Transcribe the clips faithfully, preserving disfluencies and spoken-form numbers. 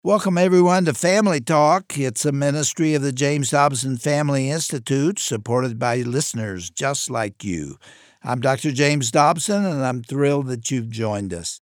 Welcome, everyone, to Family Talk. It's a ministry of the James Dobson Family Institute, supported by listeners just like you. I'm Doctor James Dobson, and I'm thrilled that you've joined us.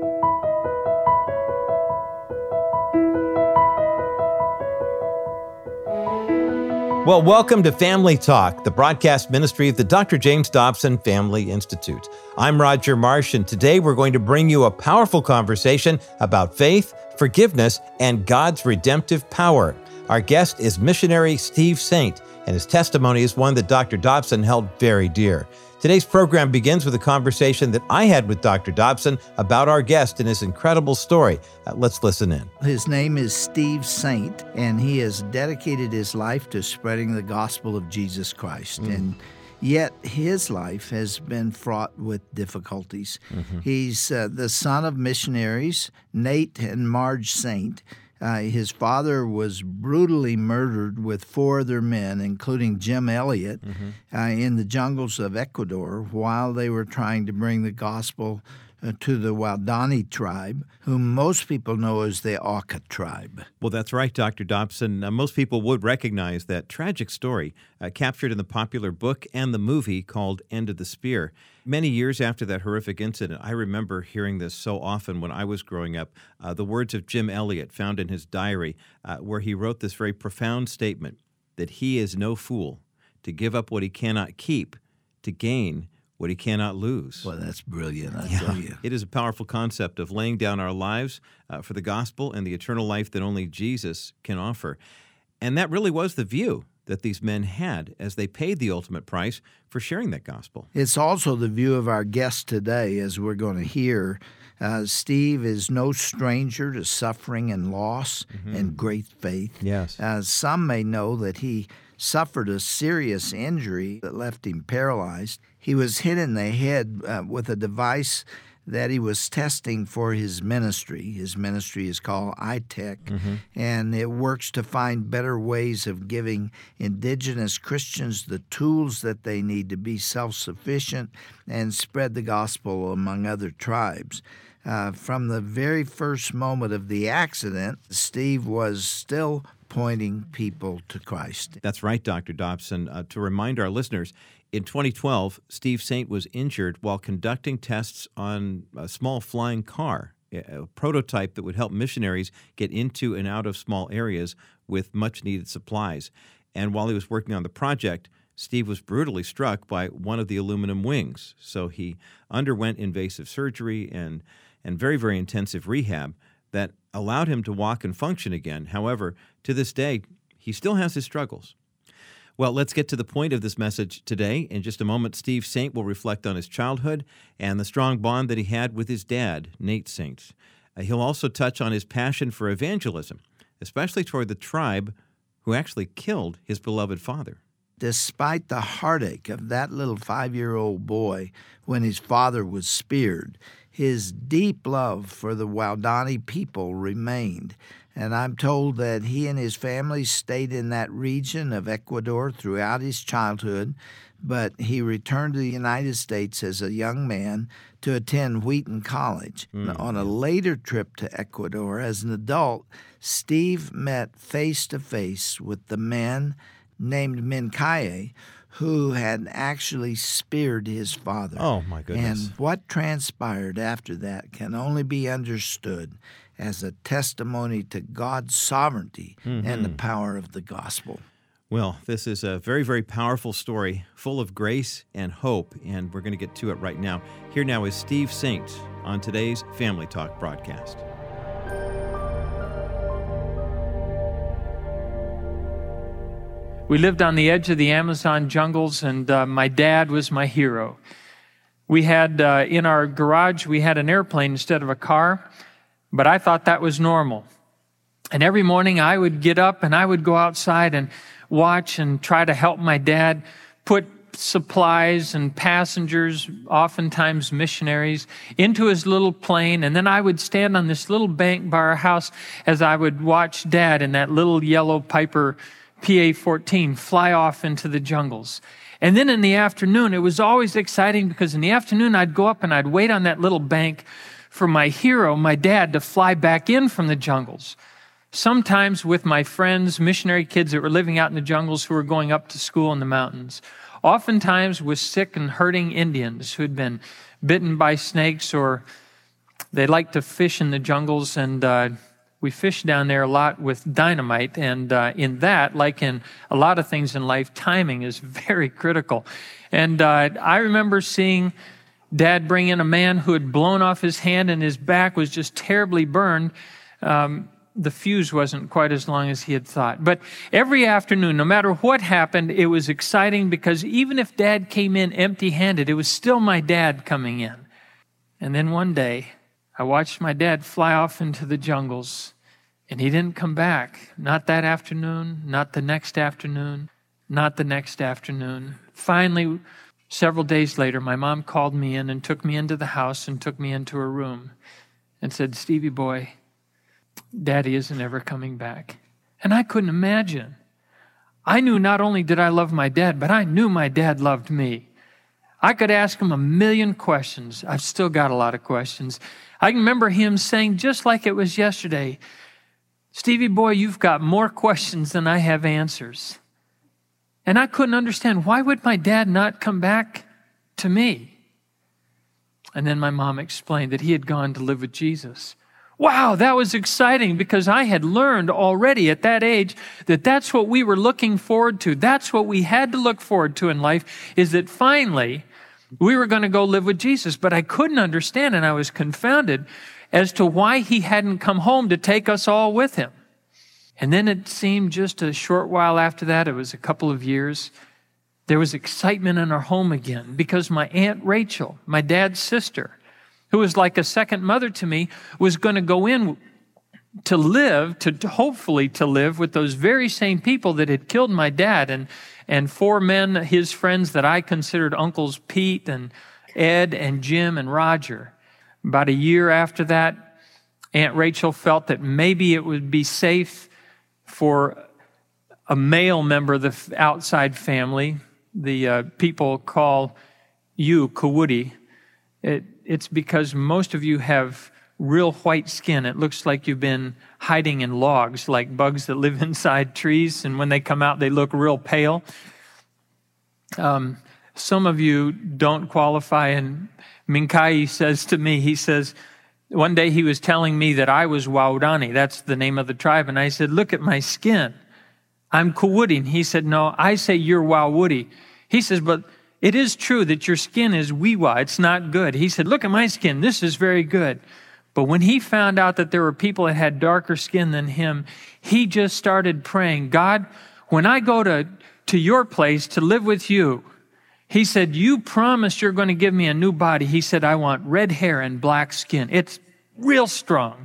Well, welcome to Family Talk, the broadcast ministry of the Doctor James Dobson Family Institute. I'm Roger Marsh, and today we're going to bring you a powerful conversation about faith, forgiveness, and God's redemptive power. Our guest is missionary Steve Saint, and his testimony is one that Doctor Dobson held very dear. Today's program begins with a conversation that I had with Doctor Dobson about our guest and his incredible story. Uh, let's listen in. His name is Steve Saint, and he has dedicated his life to spreading the gospel of Jesus Christ. Mm. And yet his life has been fraught with difficulties. Mm-hmm. He's uh, the son of missionaries, Nate and Marge Saint. Uh, his father was brutally murdered with four other men, including Jim Elliot, mm-hmm. uh, in the jungles of Ecuador while they were trying to bring the gospel uh, to the Waodani tribe, whom most people know as the Auca tribe. Well, that's right, Doctor Dobson. Uh, most people would recognize that tragic story uh, captured in the popular book and the movie called End of the Spear. Many years after that horrific incident, I remember hearing this so often when I was growing up, uh, the words of Jim Elliot found in his diary, uh, where he wrote this very profound statement that he is no fool to give up what he cannot keep to gain what he cannot lose. Well, that's brilliant, I yeah. tell you. It is a powerful concept of laying down our lives uh, for the gospel and the eternal life that only Jesus can offer. And that really was the view that these men had as they paid the ultimate price for sharing that gospel. It's also the view of our guest today, as we're going to hear. Uh, Steve is no stranger to suffering and loss mm-hmm. and great faith. Yes. Uh, some may know that he suffered a serious injury that left him paralyzed. He was hit in the head uh, with a device that he was testing for his ministry. His ministry is called I T E C, mm-hmm. and it works to find better ways of giving indigenous Christians the tools that they need to be self-sufficient and spread the gospel among other tribes. Uh, from the very first moment of the accident, Steve was still pointing people to Christ. That's right, Doctor Dobson. Uh, to remind our listeners, in twenty twelve, Steve Saint was injured while conducting tests on a small flying car, a prototype that would help missionaries get into and out of small areas with much-needed supplies. And while he was working on the project, Steve was brutally struck by one of the aluminum wings. So he underwent invasive surgery and, and very, very intensive rehab that allowed him to walk and function again. However, to this day, he still has his struggles. Well, let's get to the point of this message today. In just a moment, Steve Saint will reflect on his childhood and the strong bond that he had with his dad, Nate Saint. Uh, he'll also touch on his passion for evangelism, especially toward the tribe who actually killed his beloved father. Despite the heartache of that little five-year-old boy when his father was speared, his deep love for the Waodani people remained. And I'm told that he and his family stayed in that region of Ecuador throughout his childhood, but he returned to the United States as a young man to attend Wheaton College. Mm. On a later trip to Ecuador as an adult, Steve met face-to-face with the man named Mincaye, who had actually speared his father. Oh, my goodness. And what transpired after that can only be understood as a testimony to God's sovereignty mm-hmm. and the power of the gospel. Well, this is a very, very powerful story, full of grace and hope, and we're going to get to it right now. Here now is Steve Saint on today's Family Talk broadcast. We lived on the edge of the Amazon jungles, and uh, my dad was my hero. We had, uh, in our garage, we had an airplane instead of a car, but I thought that was normal. And every morning I would get up and I would go outside and watch and try to help my dad put supplies and passengers, oftentimes missionaries, into his little plane. And then I would stand on this little bank by our house as I would watch Dad in that little yellow Piper P A fourteen fly off into the jungles. And then in the afternoon, it was always exciting because in the afternoon I'd go up and I'd wait on that little bank for my hero, my dad, to fly back in from the jungles. Sometimes with my friends, missionary kids that were living out in the jungles who were going up to school in the mountains. Oftentimes with sick and hurting Indians who had been bitten by snakes, or they liked to fish in the jungles, and uh, we fished down there a lot with dynamite. And uh, in that, like in a lot of things in life, timing is very critical. And uh, I remember seeing Dad bring in a man who had blown off his hand and his back was just terribly burned. Um, the fuse wasn't quite as long as he had thought. But every afternoon, no matter what happened, it was exciting because even if Dad came in empty-handed, it was still my dad coming in. And then one day, I watched my dad fly off into the jungles, and he didn't come back. Not that afternoon, not the next afternoon, not the next afternoon. Finally, several days later, my mom called me in and took me into the house and took me into her room and said, "Stevie boy, Daddy isn't ever coming back." And I couldn't imagine. I knew not only did I love my dad, but I knew my dad loved me. I could ask him a million questions. I've still got a lot of questions. I can remember him saying, just like it was yesterday, "Stevie boy, you've got more questions than I have answers." And I couldn't understand, why would my dad not come back to me? And then my mom explained that he had gone to live with Jesus. Wow, that was exciting because I had learned already at that age that that's what we were looking forward to. That's what we had to look forward to in life, is that finally we were going to go live with Jesus. But I couldn't understand, and I was confounded as to why he hadn't come home to take us all with him. And then it seemed just a short while after that, it was a couple of years, there was excitement in our home again because my Aunt Rachel, my dad's sister, who was like a second mother to me, was going to go in to live, to, to hopefully to live with those very same people that had killed my dad, and, and four men, his friends that I considered uncles, Pete and Ed and Jim and Roger. About a year after that, Aunt Rachel felt that maybe it would be safe for a male member of the outside family. The uh, people call you Kawudi. It, it's because most of you have real white skin. It looks like you've been hiding in logs, like bugs that live inside trees, and when they come out, they look real pale. Um, some of you don't qualify, and Minkai says to me, he says, one day he was telling me that I was Waodani, that's the name of the tribe, and I said, "Look at my skin. I'm Kawudi." And he said, "No, I say you're Wawudi." He says, "But it is true that your skin is Wiwa. It's not good." He said, "Look at my skin. This is very good." But when he found out that there were people that had darker skin than him, he just started praying, "God, when I go to, to your place to live with you," he said, "you promised you're going to give me a new body." He said, "I want red hair and black skin. It's real strong."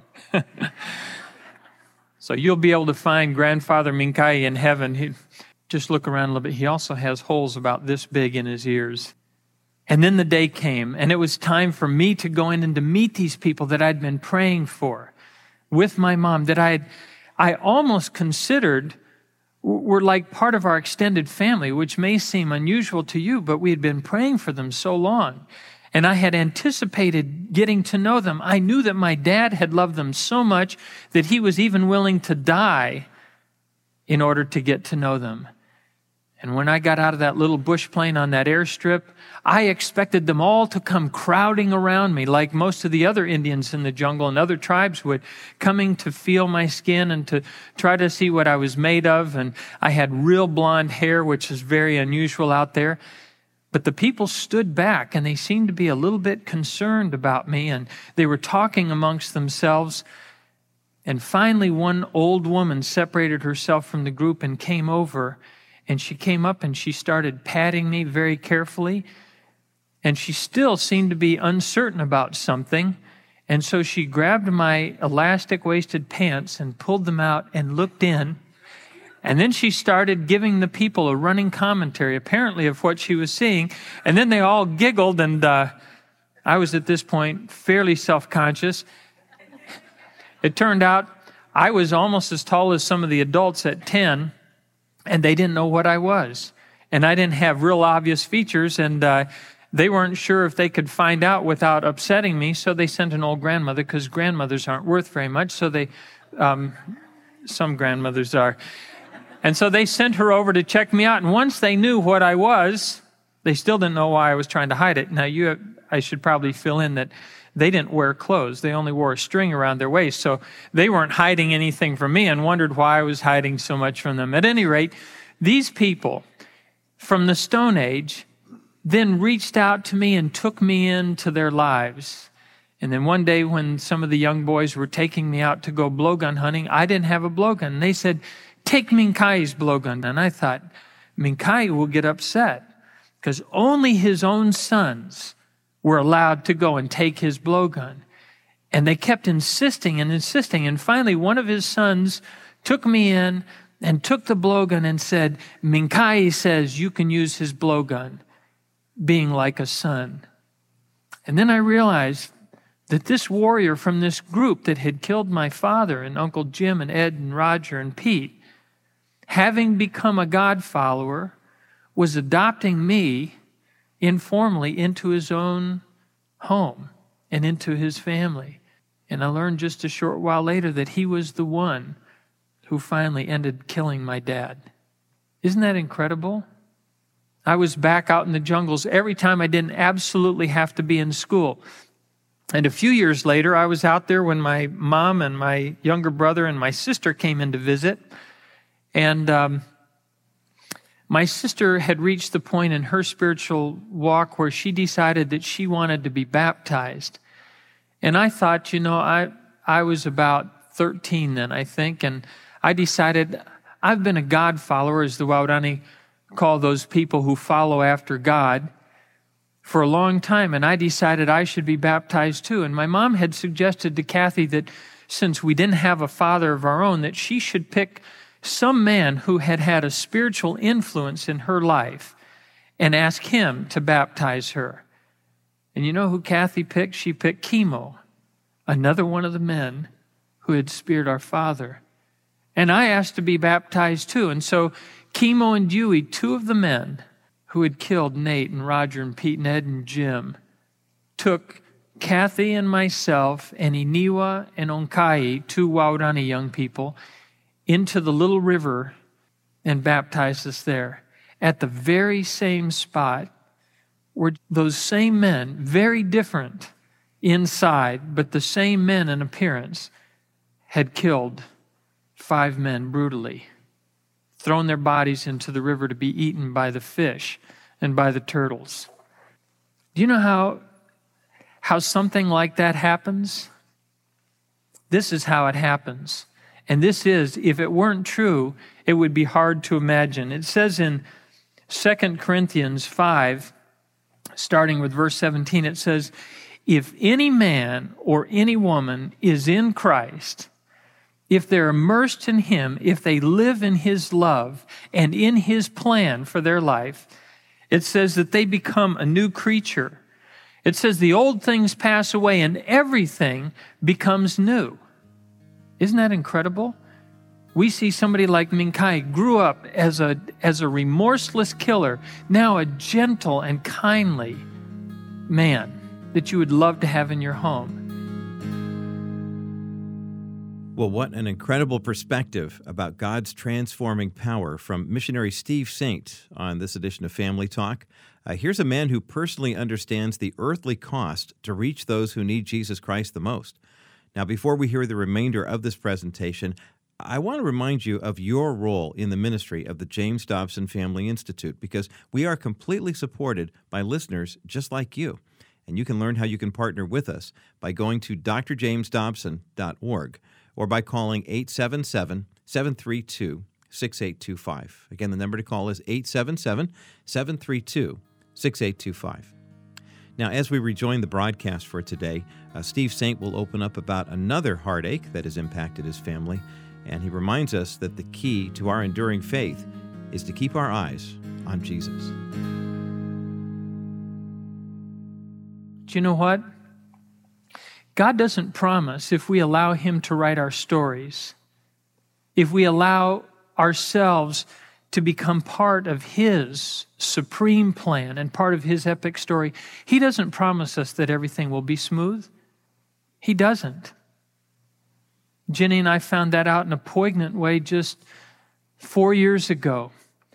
So you'll be able to find Grandfather Minkai in heaven. He, just look around a little bit. He also has holes about this big in his ears. And then the day came, and it was time for me to go in and to meet these people that I'd been praying for with my mom, that I had, I almost considered were like part of our extended family, which may seem unusual to you, but we had been praying for them so long. And I had anticipated getting to know them. I knew that my dad had loved them so much that he was even willing to die in order to get to know them. And when I got out of that little bush plane on that airstrip, I expected them all to come crowding around me like most of the other Indians in the jungle and other tribes would, coming to feel my skin and to try to see what I was made of. And I had real blonde hair, which is very unusual out there. But the people stood back and they seemed to be a little bit concerned about me, and they were talking amongst themselves. And finally, one old woman separated herself from the group and came over. And she came up and she started patting me very carefully. And she still seemed to be uncertain about something. And so she grabbed my elastic-waisted pants and pulled them out and looked in. And then she started giving the people a running commentary, apparently, of what she was seeing. And then they all giggled, and uh, I was at this point fairly self-conscious. It turned out I was almost as tall as some of the adults at ten, and they didn't know what I was. And I didn't have real obvious features, and uh, they weren't sure if they could find out without upsetting me, so they sent an old grandmother, because grandmothers aren't worth very much, so they um, Some grandmothers are. And so they sent her over to check me out. And once they knew what I was, they still didn't know why I was trying to hide it. Now, you, have, I should probably fill in that they didn't wear clothes. They only wore a string around their waist. So they weren't hiding anything from me and wondered why I was hiding so much from them. At any rate, these people from the Stone Age then reached out to me and took me into their lives. And then one day when some of the young boys were taking me out to go blowgun hunting, I didn't have a blowgun. And they said, take Minkai's blowgun. And I thought, Minkai will get upset because only his own sons were allowed to go and take his blowgun. And they kept insisting and insisting. And finally, one of his sons took me in and took the blowgun and said, Minkai says you can use his blowgun, being like a son. And then I realized that this warrior from this group that had killed my father and Uncle Jim and Ed and Roger and Pete, having become a God follower, was adopting me informally into his own home and into his family. And I learned just a short while later that he was the one who finally ended killing my dad. Isn't that incredible? I was back out in the jungles every time I didn't absolutely have to be in school. And a few years later, I was out there when my mom and my younger brother and my sister came in to visit. And um, my sister had reached the point in her spiritual walk where she decided that she wanted to be baptized. And I thought, you know, I I was about thirteen then, I think, and I decided I've been a God follower, as the Waodani call those people who follow after God, for a long time, and I decided I should be baptized too. And my mom had suggested to Kathy that since we didn't have a father of our own, that she should pick some man who had had a spiritual influence in her life and ask him to baptize her. And you know who Kathy picked? She picked Chemo, another one of the men who had speared our father. And I asked to be baptized too. And so Chemo and Dewey, two of the men who had killed Nate and Roger and Pete and Ed and Jim, took Kathy and myself and Iniwa and Onkai, two Waodani young people, into the little river and baptized us there. At the very same spot where those same men, very different inside, but the same men in appearance, had killed five men brutally, thrown their bodies into the river to be eaten by the fish and by the turtles. Do you know how, how something like that happens? This is how it happens. And this is, if it weren't true, it would be hard to imagine. It says in Second Corinthians five, starting with verse seventeen, it says, if any man or any woman is in Christ, if they're immersed in Him, if they live in His love and in His plan for their life, it says that they become a new creature. It says the old things pass away and everything becomes new. Isn't that incredible? We see somebody like Minkai grew up as a, as a remorseless killer, now a gentle and kindly man that you would love to have in your home. Well, what an incredible perspective about God's transforming power from missionary Steve Saint on this edition of Family Talk. Uh, here's a man who personally understands the earthly cost to reach those who need Jesus Christ the most. Now, before we hear the remainder of this presentation, I want to remind you of your role in the ministry of the James Dobson Family Institute, because we are completely supported by listeners just like you. And you can learn how you can partner with us by going to d r james dobson dot org or by calling eight seven seven, seven three two, six eight two five. Again, the number to call is eight seven seven, seven three two, six eight two five. Now, as we rejoin the broadcast for today, uh, Steve Saint will open up about another heartache that has impacted his family, and he reminds us that the key to our enduring faith is to keep our eyes on Jesus. Do you know what? God doesn't promise, if we allow Him to write our stories, if we allow ourselves to become part of His supreme plan and part of His epic story, He doesn't promise us that everything will be smooth. He doesn't. Jenny and I found that out in a poignant way just four years ago.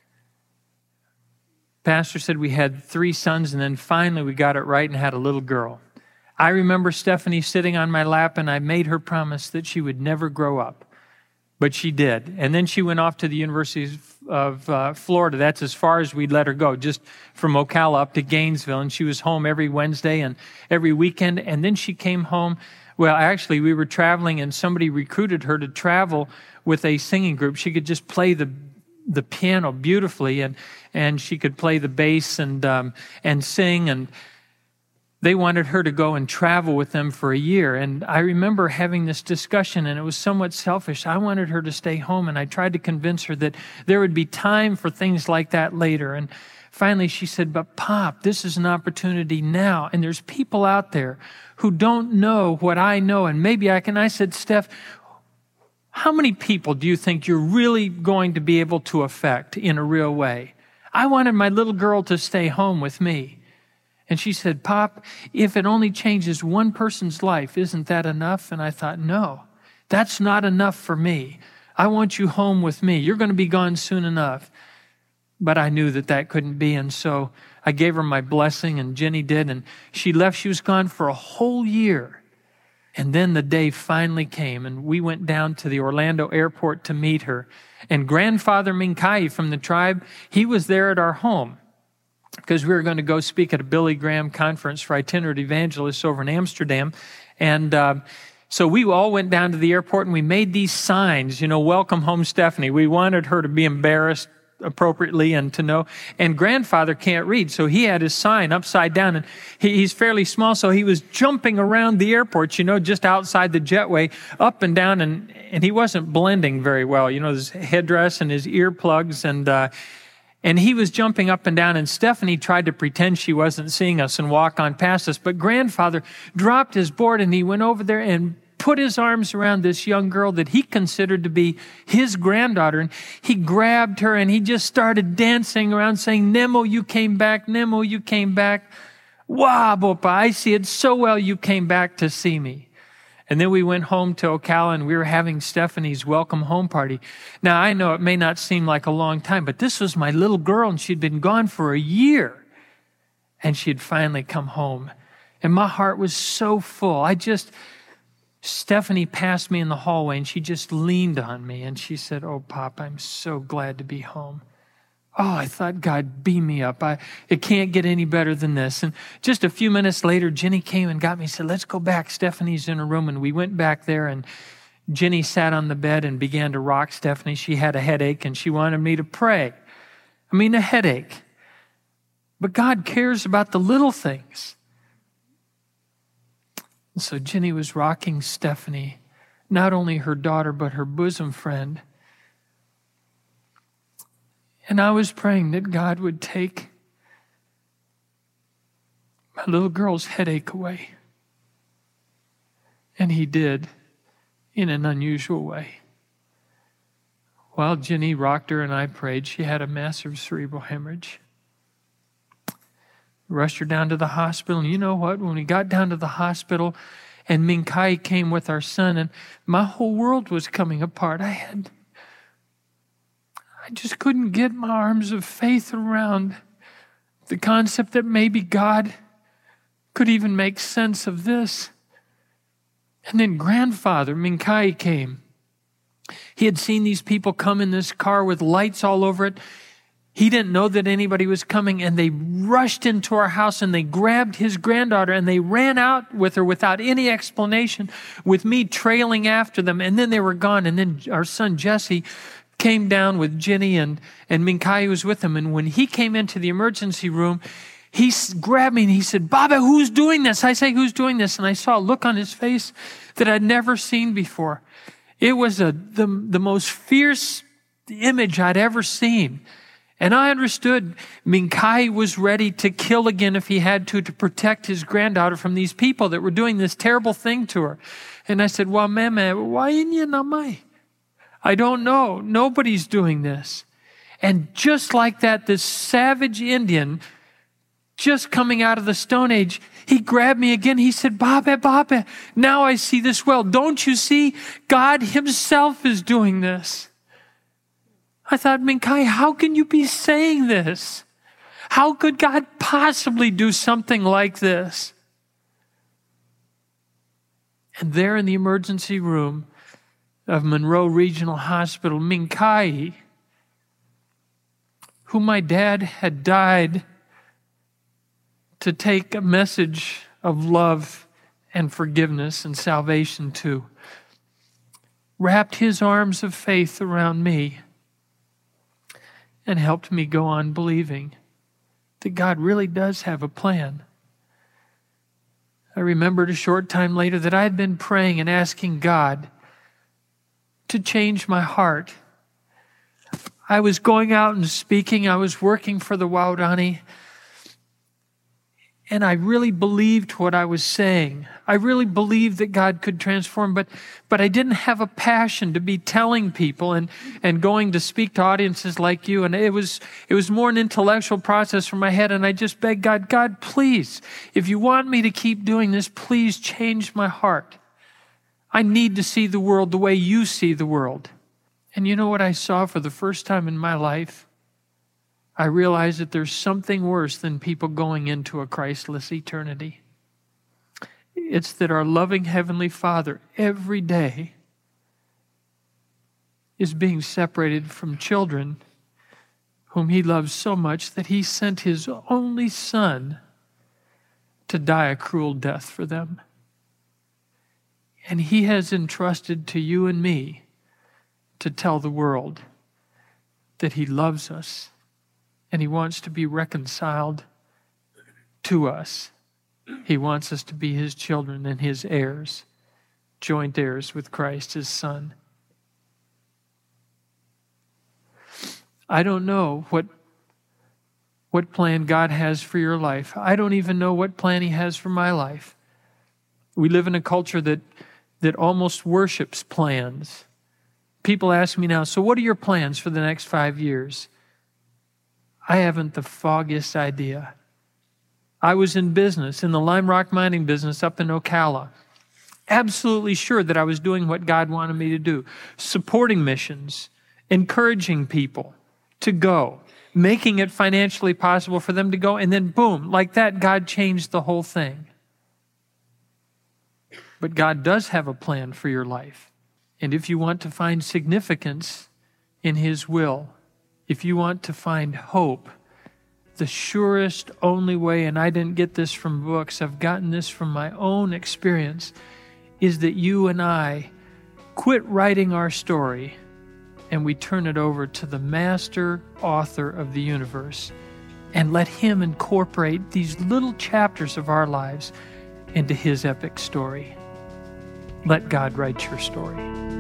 Pastor said we had three sons, and then finally we got it right and had a little girl. I remember Stephanie sitting on my lap, and I made her promise that she would never grow up. But she did. And then she went off to the University of uh, Florida. That's as far as we'd let her go, just from Ocala up to Gainesville. And she was home every Wednesday and every weekend. And then she came home. Well, actually, we were traveling, and somebody recruited her to travel with a singing group. She could just play the the piano beautifully, and and she could play the bass and um, and sing. And they wanted her to go and travel with them for a year. And I remember having this discussion, and it was somewhat selfish. I wanted her to stay home, and I tried to convince her that there would be time for things like that later. And finally she said, but Pop, this is an opportunity now. And there's people out there who don't know what I know. And maybe I can, I said, Steph, how many people do you think you're really going to be able to affect in a real way? I wanted my little girl to stay home with me. And she said, Pop, if it only changes one person's life, isn't that enough? And I thought, no, that's not enough for me. I want you home with me. You're going to be gone soon enough. But I knew that that couldn't be. And so I gave her my blessing, and Jenny did. And she left. She was gone for a whole year. And then the day finally came, and we went down to the Orlando airport to meet her. And Grandfather Minkai from the tribe, he was there at our home, because we were going to go speak at a Billy Graham conference for itinerant evangelists over in Amsterdam. And uh, so we all went down to the airport, and we made these signs, you know, welcome home, Stephanie. We wanted her to be embarrassed appropriately and to know. And Grandfather can't read, so he had his sign upside down. And he, he's fairly small, so he was jumping around the airport, you know, just outside the jetway, up and down. And, and he wasn't blending very well, you know, his headdress and his earplugs. And uh And he was jumping up and down, and Stephanie tried to pretend she wasn't seeing us and walk on past us. But Grandfather dropped his board, and he went over there and put his arms around this young girl that he considered to be his granddaughter. And he grabbed her, and he just started dancing around saying, Nemo, you came back. Nemo, you came back. Wow, Bopa, I see it so well you came back to see me. And then we went home to Ocala, and we were having Stephanie's welcome home party. Now, I know it may not seem like a long time, but this was my little girl, and she'd been gone for a year. And she'd finally come home. And my heart was so full. I just, Stephanie passed me in the hallway, and she just leaned on me, and she said, oh, Pop, I'm so glad to be home. Oh, I thought, God, beam me up. I, it can't get any better than this. And just a few minutes later, Jenny came and got me and said, let's go back. Stephanie's in her room. And we went back there, and Jenny sat on the bed and began to rock Stephanie. She had a headache, and she wanted me to pray. I mean, a headache. But God cares about the little things. And so Jenny was rocking Stephanie, not only her daughter, but her bosom friend. And I was praying that God would take my little girl's headache away. And he did, in an unusual way. While Jenny rocked her and I prayed, she had a massive cerebral hemorrhage. Rushed her down to the hospital. And you know what? When we got down to the hospital, and Minkai came with our son, and my whole world was coming apart. I had... I just couldn't get my arms of faith around the concept that maybe God could even make sense of this. And then Grandfather Minkai came. He had seen these people come in this car with lights all over it. He didn't know that anybody was coming, and they rushed into our house, and they grabbed his granddaughter, and they ran out with her without any explanation, with me trailing after them, and then they were gone. And then our son Jesse came down with Jenny, and, and Minkai was with him. And when he came into the emergency room, he grabbed me and he said, Baba, who's doing this? I say, who's doing this? And I saw a look on his face that I'd never seen before. It was a, the, the most fierce image I'd ever seen. And I understood Minkai was ready to kill again if he had to, to protect his granddaughter from these people that were doing this terrible thing to her. And I said, well, mama, why inya namai? I don't know. Nobody's doing this. And just like that, this savage Indian just coming out of the Stone Age. He grabbed me again. He said, Baba, Baba, now I see this well. Don't you see? God himself is doing this. I thought, Minkai, how can you be saying this? How could God possibly do something like this? And there in the emergency room of Monroe Regional Hospital, Minkai, who my dad had died to take a message of love and forgiveness and salvation to, wrapped his arms of faith around me and helped me go on believing that God really does have a plan. I remembered a short time later that I had been praying and asking God to change my heart. I was going out and speaking. I was working for the Waodani. And I really believed what I was saying. I really believed that God could transform, but but I didn't have a passion to be telling people and, and going to speak to audiences like you. And it was it was more an intellectual process from my head. And I just begged God, God, please, if you want me to keep doing this, please change my heart. I need to see the world the way you see the world. And you know what I saw for the first time in my life? I realized that there's something worse than people going into a Christless eternity. It's that our loving Heavenly Father every day is being separated from children whom He loves so much that He sent His only Son to die a cruel death for them. And He has entrusted to you and me to tell the world that He loves us. And He wants to be reconciled to us. He wants us to be His children and His heirs, joint heirs with Christ, His Son. I don't know what, what plan God has for your life. I don't even know what plan He has for my life. We live in a culture that, that almost worships plans. People ask me now, so what are your plans for the next five years? I haven't the foggiest idea. I was in business, in the lime rock mining business up in Ocala, absolutely sure that I was doing what God wanted me to do, supporting missions, encouraging people to go, making it financially possible for them to go, and then boom, like that, God changed the whole thing. But God does have a plan for your life. And if you want to find significance in His will, if you want to find hope, the surest, only way, and I didn't get this from books, I've gotten this from my own experience, is that you and I quit writing our story and we turn it over to the master author of the universe and let Him incorporate these little chapters of our lives into His epic story. Let God write your story.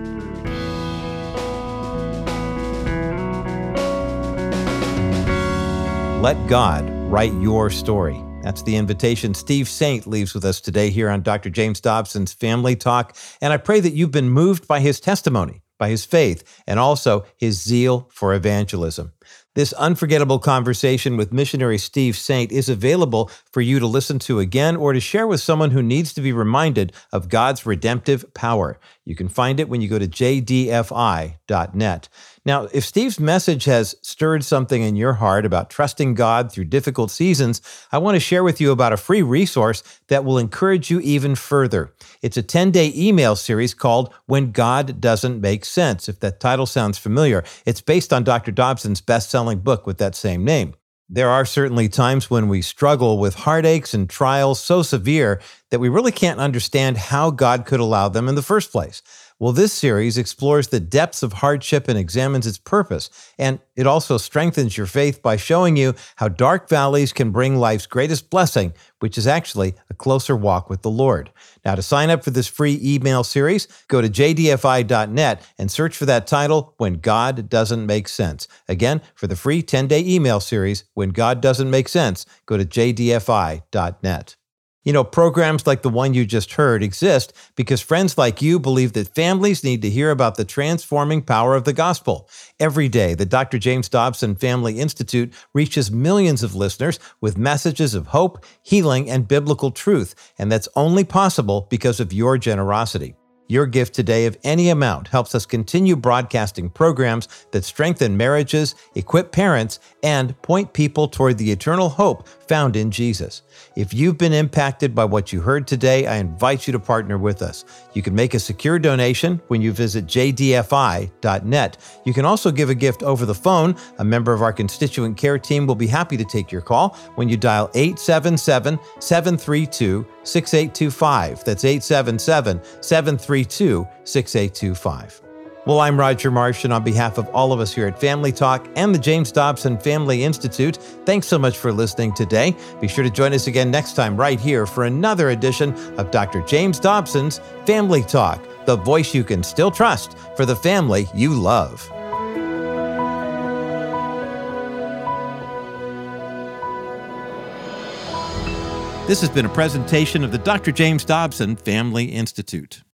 Let God write your story. That's the invitation Steve Saint leaves with us today here on Doctor James Dobson's Family Talk. And I pray that you've been moved by his testimony, by his faith, and also his zeal for evangelism. This unforgettable conversation with missionary Steve Saint is available for you to listen to again or to share with someone who needs to be reminded of God's redemptive power. You can find it when you go to j d f i dot net. Now, if Steve's message has stirred something in your heart about trusting God through difficult seasons, I want to share with you about a free resource that will encourage you even further. It's a ten-day email series called When God Doesn't Make Sense. If that title sounds familiar, it's based on Doctor Dobson's best-selling book with that same name. There are certainly times when we struggle with heartaches and trials so severe that we really can't understand how God could allow them in the first place. Well, this series explores the depths of hardship and examines its purpose, and it also strengthens your faith by showing you how dark valleys can bring life's greatest blessing, which is actually a closer walk with the Lord. Now, to sign up for this free email series, go to j d f i dot net and search for that title, When God Doesn't Make Sense. Again, for the free ten-day email series, When God Doesn't Make Sense, go to j d f i dot net. You know, programs like the one you just heard exist because friends like you believe that families need to hear about the transforming power of the gospel. Every day, the Doctor James Dobson Family Institute reaches millions of listeners with messages of hope, healing, and biblical truth, and that's only possible because of your generosity. Your gift today of any amount helps us continue broadcasting programs that strengthen marriages, equip parents, and point people toward the eternal hope found in Jesus. If you've been impacted by what you heard today, I invite you to partner with us. You can make a secure donation when you visit j d f i dot net. You can also give a gift over the phone. A member of our constituent care team will be happy to take your call when you dial eight seven seven, seven three two, six eight two five. That's eight seven seven, seven three two, six eight two five. Well, I'm Roger Marsh, and on behalf of all of us here at Family Talk and the James Dobson Family Institute, thanks so much for listening today. Be sure to join us again next time right here for another edition of Doctor James Dobson's Family Talk, the voice you can still trust for the family you love. This has been a presentation of the Doctor James Dobson Family Institute.